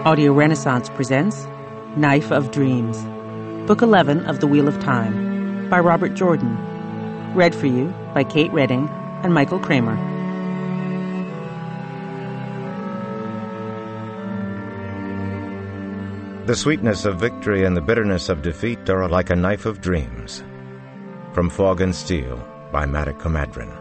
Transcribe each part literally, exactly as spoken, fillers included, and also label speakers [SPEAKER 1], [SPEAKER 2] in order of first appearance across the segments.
[SPEAKER 1] Audio Renaissance presents Knife of Dreams, Book eleven of The Wheel of Time, by Robert Jordan. Read for you by Kate Redding and Michael Kramer.
[SPEAKER 2] The sweetness of victory and the bitterness of defeat are like a knife of dreams. From Fog and Steel, by Matic Comadrin.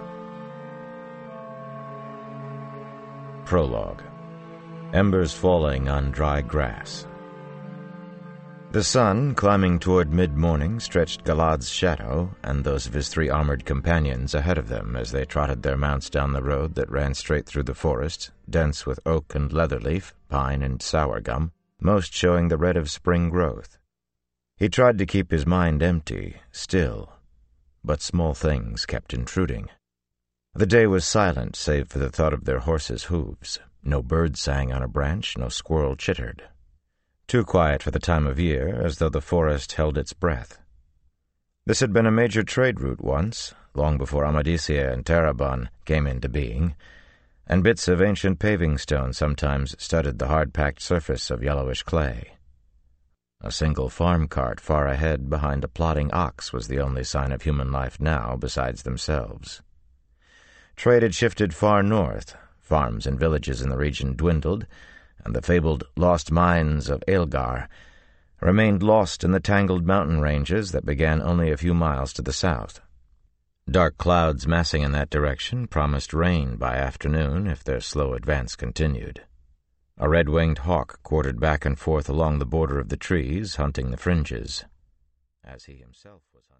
[SPEAKER 2] Prologue. Embers falling on dry grass. The sun, climbing toward mid-morning, stretched Galad's shadow and those of his three armored companions ahead of them as they trotted their mounts down the road that ran straight through the forest, dense with oak and leatherleaf, pine and sour gum, most showing the red of spring growth. He tried to keep his mind empty, still, but small things kept intruding. The day was silent save for the thud of their horses' hooves. No bird sang on a branch, no squirrel chittered. Too quiet for the time of year, as though the forest held its breath. This had been a major trade route once, long before Amadisia and Tarabon came into being, and bits of ancient paving stone sometimes studded the hard-packed surface of yellowish clay. A single farm cart far ahead behind a plodding ox was the only sign of human life now besides themselves. Trade had shifted far north. Farms and villages in the region dwindled, and the fabled lost mines of Aelgar remained lost in the tangled mountain ranges that began only a few miles to the south. Dark clouds massing in that direction promised rain by afternoon if their slow advance continued. A red-winged hawk quartered back and forth along the border of the trees, hunting the fringes, as he himself was